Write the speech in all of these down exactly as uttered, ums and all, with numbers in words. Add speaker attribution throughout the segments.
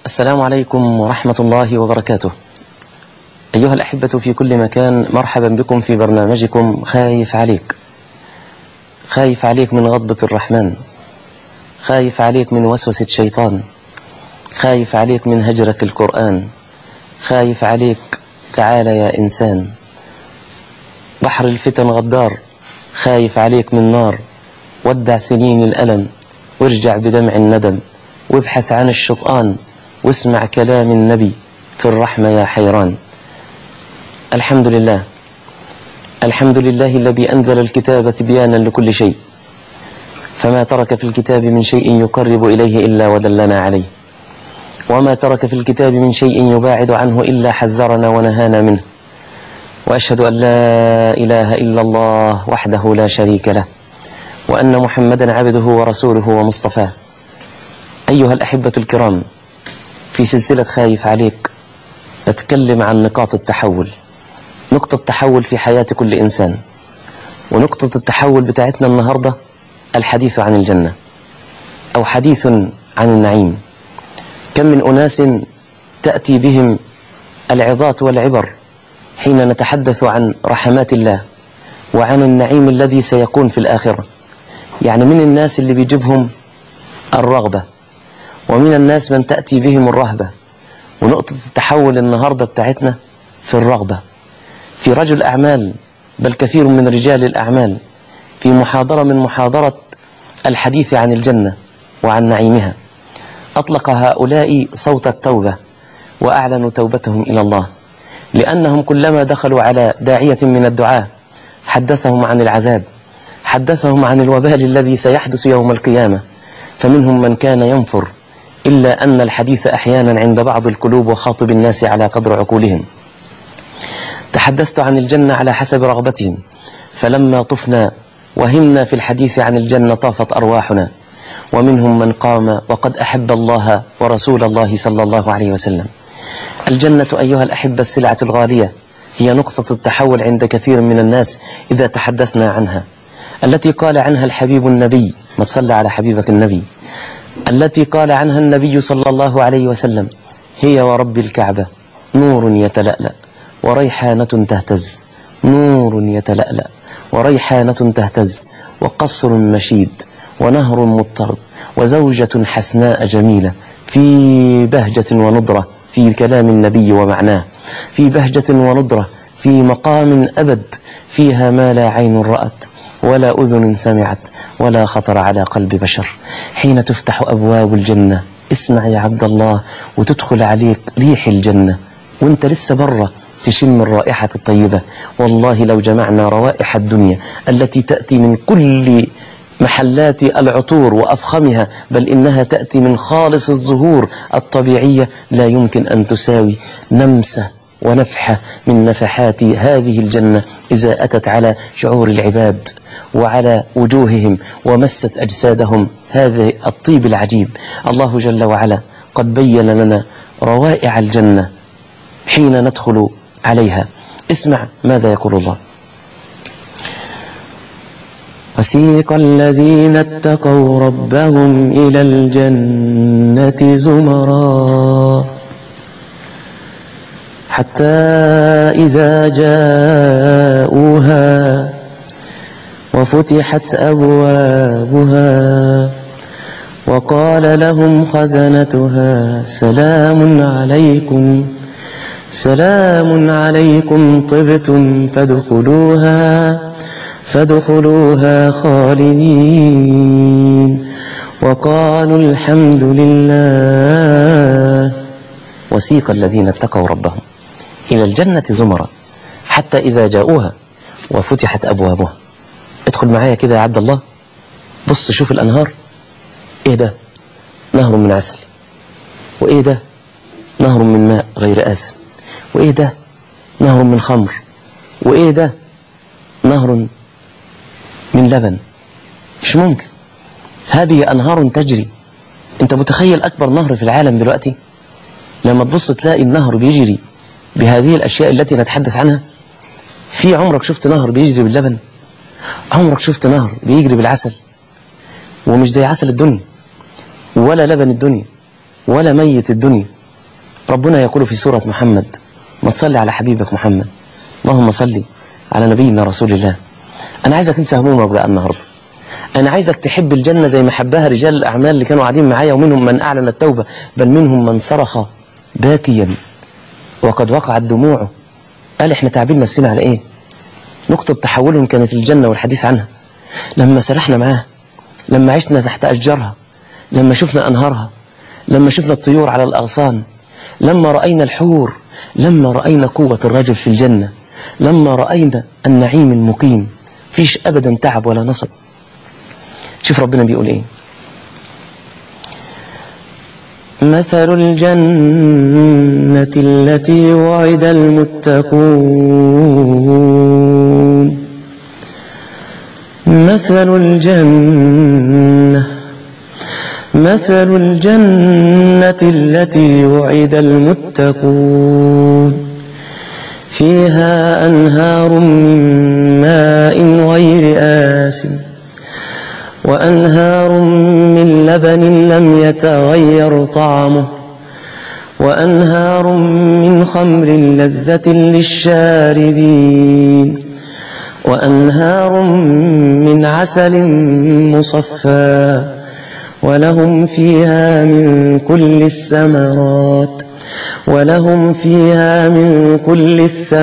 Speaker 1: السلام عليكم ورحمة الله وبركاته. أيها الأحبة في كل مكان، مرحبا بكم في برنامجكم خايف عليك. خايف عليك من غضبة الرحمن، خايف عليك من وسوسة شيطان، خايف عليك من هجرك القرآن، خايف عليك تعال يا إنسان. بحر الفتن غدار، خايف عليك من نار. ودع سنين الألم وارجع بدمع الندم، وابحث عن الشيطان واسمع كلام النبي في الرحمة يا حيران. الحمد لله، الحمد لله الذي أنزل الكتاب تبيانا لكل شيء، فما ترك في الكتاب من شيء يقرب إليه إلا ودلنا عليه، وما ترك في الكتاب من شيء يباعد عنه إلا حذرنا ونهانا منه. وأشهد أن لا إله إلا الله وحده لا شريك له، وأن محمدا عبده ورسوله ومصطفاه. أيها الأحبة الكرام، في سلسلة خايف عليك نتكلم عن نقاط التحول، نقطة تحول في حياة كل إنسان. ونقطة التحول بتاعتنا النهاردة الحديث عن الجنة، أو حديث عن النعيم. كم من أناس تأتي بهم العظات والعبر حين نتحدث عن رحمات الله وعن النعيم الذي سيكون في الآخرة. يعني من الناس اللي بيجيبهم الرغبة، ومن الناس من تأتي بهم الرهبة. ونقطة التحول النهاردة بتاعتنا في الرغبة، في رجل أعمال، بل كثير من رجال الأعمال، في محاضرة من محاضرة الحديث عن الجنة وعن نعيمها، أطلق هؤلاء صوت التوبة وأعلنوا توبتهم إلى الله، لأنهم كلما دخلوا على داعية من الدعاة حدثهم عن العذاب، حدثهم عن الوبال الذي سيحدث يوم القيامة. فمنهم من كان ينفر، إلا أن الحديث أحيانا عند بعض القلوب وخاطب الناس على قدر عقولهم. تحدثت عن الجنة على حسب رغبتهم، فلما طفنا وهمنا في الحديث عن الجنة طافت أرواحنا. ومنهم من قام وقد أحب الله ورسول الله صلى الله عليه وسلم. الجنة أيها الأحبة السلعة الغالية، هي نقطة التحول عند كثير من الناس إذا تحدثنا عنها، التي قال عنها الحبيب النبي، ما تصلى على حبيبك النبي، التي قال عنها النبي صلى الله عليه وسلم: هي ورب الكعبة نور يتلألأ وريحانة تهتز، نور يتلألأ وريحانة تهتز، وقصر مشيد ونهر مضطرب وزوجة حسناء جميلة، في بهجة وندرة في كلام النبي ومعناه، في بهجة وندرة في مقام أبد، فيها ما لا عين رأت ولا أذن سمعت ولا خطر على قلب بشر. حين تفتح أبواب الجنة، اسمع يا عبد الله، وتدخل عليك ريح الجنة وانت لسه برة تشم الرائحة الطيبة. والله لو جمعنا روائح الدنيا التي تأتي من كل محلات العطور وأفخمها، بل إنها تأتي من خالص الزهور الطبيعية، لا يمكن أن تساوي نمسة ونفحة من نفحات هذه الجنة إذا أتت على شعور العباد وعلى وجوههم ومست أجسادهم هذا الطيب العجيب. الله جل وعلا قد بين لنا روائع الجنة حين ندخل عليها. اسمع ماذا يقول الله: وسيق الذين اتقوا ربهم إلى الجنة زمرا حتى إذا جاءوها وفتحت أبوابها وقال لهم خزنتها سلام عليكم سلام عليكم طبتم فادخلوها فادخلوها خالدين وقالوا الحمد لله. وسيق الذين اتقوا ربهم إلى الجنة زمرا حتى إذا جاءوها وفتحت أبوابها. ادخل معايا كده يا عبد الله، بص شوف الأنهار. إيه ده؟ نهر من عسل. وإيه ده؟ نهر من ماء غير آسن. وإيه ده؟ نهر من خمر. وإيه ده؟ نهر من لبن. مش ممكن. هذه أنهار تجري. أنت متخيل أكبر نهر في العالم دلوقتي؟ لما تبص تلاقي النهر بيجري بهذه الأشياء التي نتحدث عنها. في عمرك شفت نهر بيجري باللبن؟ عمرك شفت نهر بيجري بالعسل؟ ومش زي عسل الدنيا ولا لبن الدنيا ولا ميت الدنيا ربنا يقول في سورة محمد، ما تصلي على حبيبك محمد، اللهم صلي على نبينا رسول الله. أنا عايزك تنسى همومك بقى النهاردة. أنا عايزك تحب الجنة زي ما حبها رجال الأعمال اللي كانوا قاعدين معايا، ومنهم من أعلن التوبة، بل منهم من صرخ باكيا وقد وقعت دموعه، قال إحنا تعبين نفسنا على إيه؟ نقطة تحولهم كانت الجنة والحديث عنها. لما سرحنا معاها، لما عشنا تحت أشجارها، لما شفنا أنهارها، لما شفنا الطيور على الأغصان، لما رأينا الحور، لما رأينا قوة الرجل في الجنة، لما رأينا النعيم المقيم، فيش أبدا تعب ولا نصب. شوف ربنا بيقول إيه: مثل الجنة التي وعد المتقون مثل الجنة مثل الجنة التي وعد المتقون فيها أنهار من ماء غير آسن وأنهار من لبن لم يتغير طعمه وأنهار من خمر لذة للشاربين وأنهار من عسل مصفى ولهم فيها من كل الثمرات ولهم فيها من كل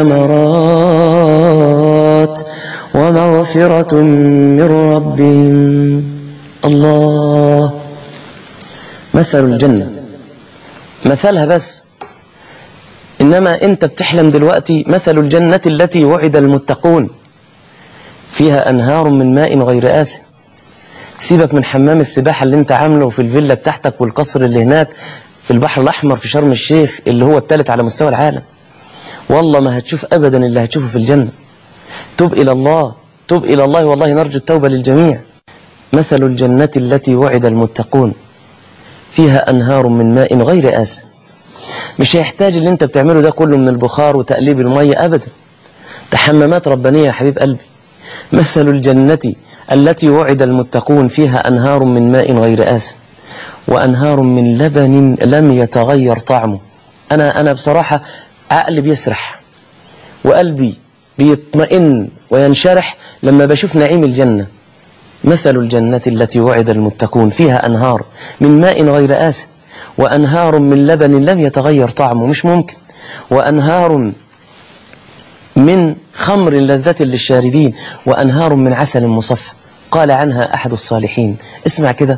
Speaker 1: الثمرات ومغفرة من ربهم. الله. مثل الجنة مثلها بس، إنما أنت بتحلم دلوقتي. مثل الجنة التي وعد المتقون فيها أنهار من ماء غير آسن. سيبك من حمام السباحة اللي انت عامله في الفيلا بتاعتك والقصر اللي هناك في البحر الأحمر في شرم الشيخ اللي هو الثالث على مستوى العالم. والله ما هتشوف أبدا اللي هتشوفه في الجنة. تب إلى الله، تب إلى الله، والله نرجو التوبة للجميع. مثل الجنة التي وعد المتقون فيها أنهار من ماء غير آسن. مش هيحتاج اللي انت بتعمله ده كله من البخار وتقليب المية أبدا، تحممات ربانية يا حبيب قلبي. مثل الجنة التي وعد المتقون فيها أنهار من ماء غير آسن وأنهار من لبن لم يتغير طعمه. أنا أنا بصراحة عقلي بيسرح وقلبي بيطمئن وينشرح لما بشوف نعيم الجنة. مثل الجنة التي وعد المتقون فيها أنهار من ماء غير آسن وأنهار من لبن لم يتغير طعمه، مش ممكن، وأنهار من خمر لذة للشاربين وأنهار من عسل مصفى. قال عنها أحد الصالحين، اسمع كده: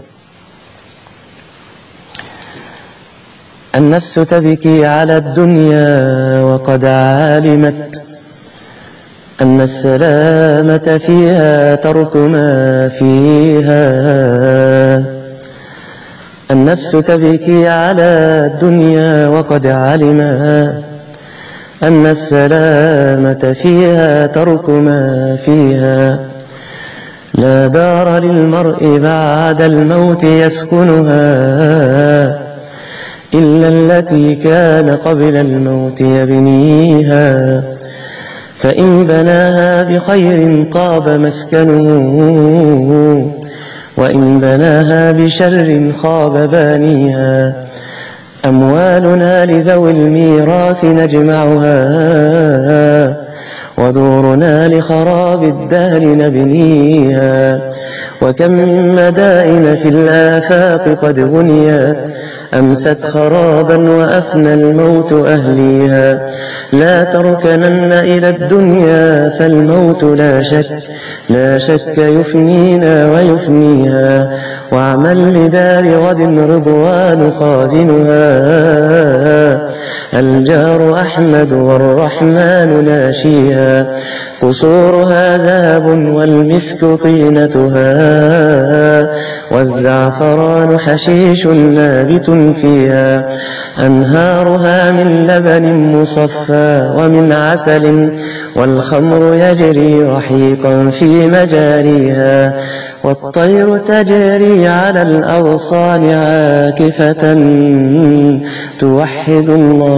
Speaker 1: النفس تبكي على الدنيا وقد علمت أن السلامة فيها ترك ما فيها. النفس تبكي على الدنيا وقد علمت أن السلامة فيها ترك ما فيها. لا دار للمرء بعد الموت يسكنها إلا التي كان قبل الموت يبنيها. فإن بناها بخير طاب مسكنه وإن بناها بشر خاب بانيها. أموالنا لذوي الميراث نجمعها ودورنا لخراب الدهر نبنيها. وكم من مدائن في الآفاق قد بنيت أمست خرابا وأفنى الموت أهليها. لا تركنن إلى الدنيا فالموت لا شك لا شك يفنينا ويفنيها. واعمل لدار غد رضوان خازنها. الجار أحمد والرحمن ناشيها. قصورها ذهب والمسك طينتها والزعفران حشيش نابت فيها. أنهارها من لبن مصفى ومن عسل والخمر يجري رحيقا في مجاريها. والطير تجري على الأغصان عاكفة توحد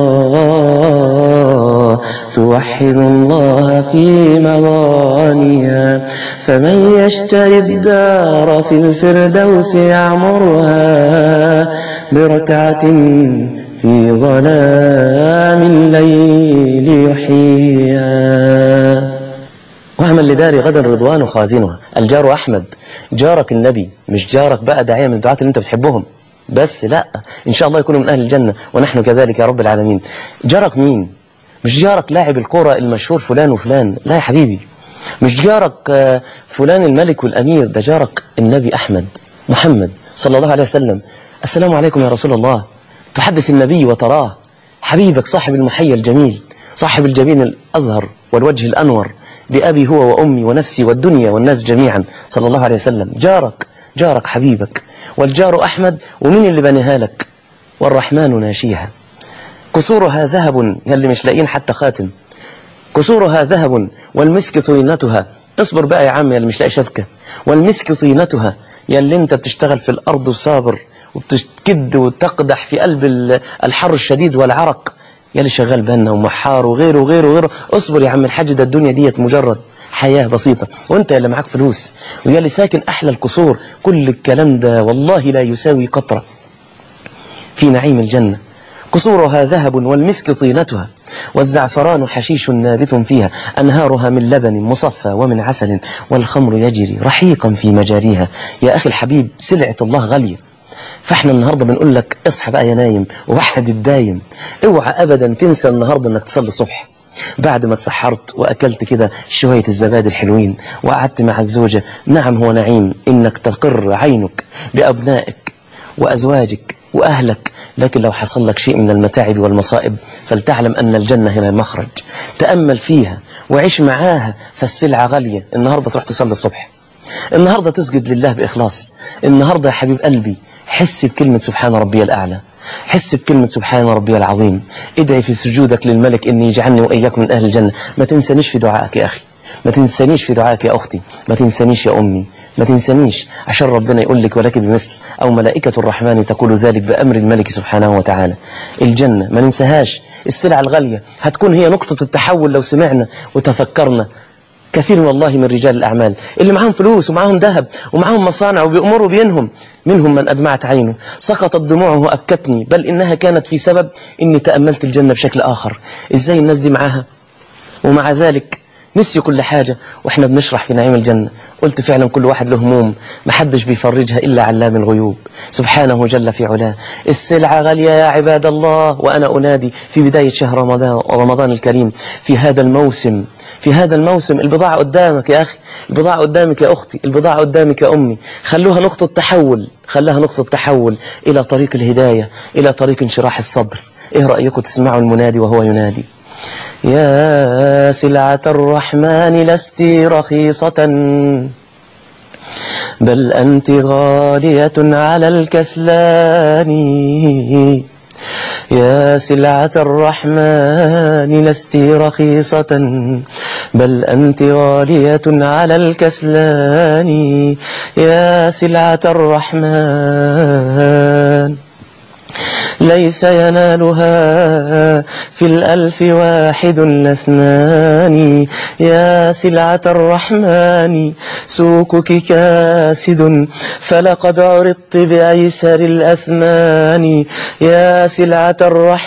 Speaker 1: الله توحد الله في مغانيها. فمن يشتري الدار في الفردوس يعمرها بركعة في ظلام الليل يحييها. واعمل لدار غدا رضوان خازنها. الجار أحمد، جارك النبي، مش جارك بقى داعية من الدعاة اللي انت بتحبهم بس، لا، إن شاء الله يكونوا من أهل الجنة ونحن كذلك يا رب العالمين. جارك مين؟ مش جارك لاعب الكرة المشهور فلان وفلان، لا يا حبيبي. مش جارك فلان الملك والأمير، ده جارك النبي أحمد محمد صلى الله عليه وسلم. السلام عليكم يا رسول الله. تحدث النبي وتراه حبيبك صاحب المحيا الجميل، صاحب الجبين الأزهر والوجه الأنور، بأبي هو وأمي ونفسي والدنيا والناس جميعا صلى الله عليه وسلم. جارك جارك حبيبك. والجار أحمد، ومين اللي بنيها لك؟ والرحمن ناشيها. قصورها ذهب، يلي مش لاقين حتى خاتم. قصورها ذهب والمسك طينتها. اصبر بقى يا عم يلي مش لاقي شبكة. والمسك طينتها، يلي انت بتشتغل في الأرض وصابر وبتكد وتقدح في قلب الحر الشديد والعرق، يلي شغال بنا ومحار وغيره وغيره وغيره. اصبر يا عم الحاج، ده الدنيا ديت مجرد حياة بسيطة، وانت يلي معاك فلوس ويلي ساكن أحلى القصور، كل الكلام ده والله لا يساوي قطرة في نعيم الجنة. قصورها ذهب والمسك طينتها، والزعفران حشيش نابت فيها، أنهارها من لبن مصفى ومن عسل، والخمر يجري رحيقا في مجاريها. يا أخي الحبيب، سلعة الله غالية، فاحنا النهاردة بنقول لك اصحى بقى يا نايم ووحد الدايم. اوعى أبدا تنسى النهاردة انك تصلي الصبح بعد ما تسحرت وأكلت كده شوية الزبادي الحلوين وقعدت مع الزوجة. نعم هو نعيم إنك تقر عينك بأبنائك وأزواجك وأهلك، لكن لو حصل لك شيء من المتاعب والمصائب فلتعلم أن الجنة هنا المخرج. تأمل فيها وعيش معاها، فالسلعة غالية. النهاردة تروح تصلي الصبح، النهاردة تسجد لله بإخلاص، النهاردة يا حبيب قلبي حس بكلمة سبحان ربي الأعلى، حس بكلمة سبحان ربي العظيم. ادعي في سجودك للملك إني يجعلني وإياك من أهل الجنة. ما تنسانيش في دعائك يا أخي، ما تنسانيش في دعائك يا أختي، ما تنسانيش يا أمي، ما تنسانيش، عشان ربنا يقول لك ولك بمثل، أو ملائكة الرحمن تقول ذلك بأمر الملك سبحانه وتعالى. الجنة ما ننساهاش، السلعة الغالية هتكون هي نقطة التحول لو سمعنا وتفكرنا. كثير والله من رجال الأعمال اللي معهم فلوس ومعهم ذهب ومعهم مصانع وبيأمروا بينهم، منهم من أدمعت عينه، سقطت دموعه وأبكتني، بل إنها كانت في سبب إني تأملت الجنة بشكل آخر. إزاي الناس دي معاها ومع ذلك نسي كل حاجة وإحنا بنشرح في نعيم الجنة. قلت فعلا كل واحد له هموم محدش بيفرجها إلا علام الغيوب سبحانه جل في علاه. السلعة غالية يا عباد الله، وأنا أنادي في بداية شهر رمضان, رمضان الكريم، في هذا الموسم في هذا الموسم البضاعة قدامك يا أخي، البضاعة قدامك يا أختي، البضاعة قدامك يا أمي. خلوها نقطة تحول، خلوها نقطة تحول إلى طريق الهداية، إلى طريق انشراح الصدر. إيه رأيكم تسمعوا المنادي وهو ينادي؟ يا سلعة الرحمن لست رخيصة، بل أنت غالية على الكسلان. يا سلعة الرحمن لست رخيصة، بل أنت غالية على الكسلان. يا سلعة الرحمن ليس ينالها في الألف واحد لاثنان. يا سلعة الرحمن سوقك كاسد، فلقد عرضت بأيسر الأثمان. يا سلعة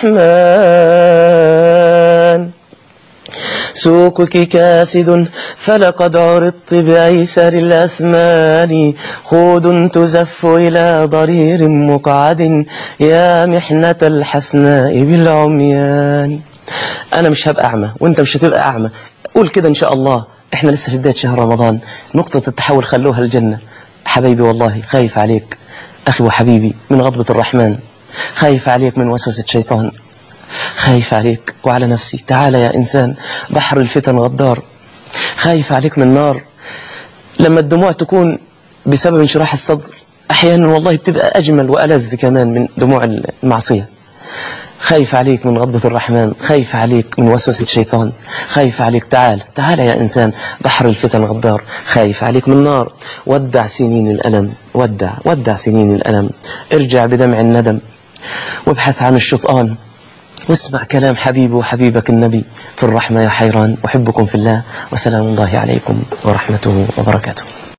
Speaker 1: الرحمن سوقك كاسد، فلقد عرضت بأيسر الأثمان. خود تزف إلى ضرير مقعد، يا محنة الحسناء بالعميان. أنا مش هبقى أعمى وأنت مش هتبقى أعمى، قول كده إن شاء الله. إحنا لسه في بداية شهر رمضان، نقطة التحول خلوها الجنة. حبيبي والله خايف عليك أخي وحبيبي من غضبة الرحمن، خايف عليك من وسوسة الشيطان، خايف عليك وعلى نفسي. تعال يا إنسان، بحر الفتن غدار، خايف عليك من نار. لما الدموع تكون بسبب انشراح الصدر أحيانا والله بتبقى أجمل وألذ كمان من دموع المعصية. خايف عليك من غضبة الرحمن، خايف عليك من وسوسة الشيطان، خايف عليك. تعال تعال يا إنسان، بحر الفتن غدار، خايف عليك من نار. ودع سنين الألم، ودع ودع سنين الألم، ارجع بدمع الندم وابحث عن الشيطان، واسمع كلام حبيبي وحبيبك النبي في الرحمة يا حيران. أحبكم في الله، وسلام الله عليكم ورحمته وبركاته.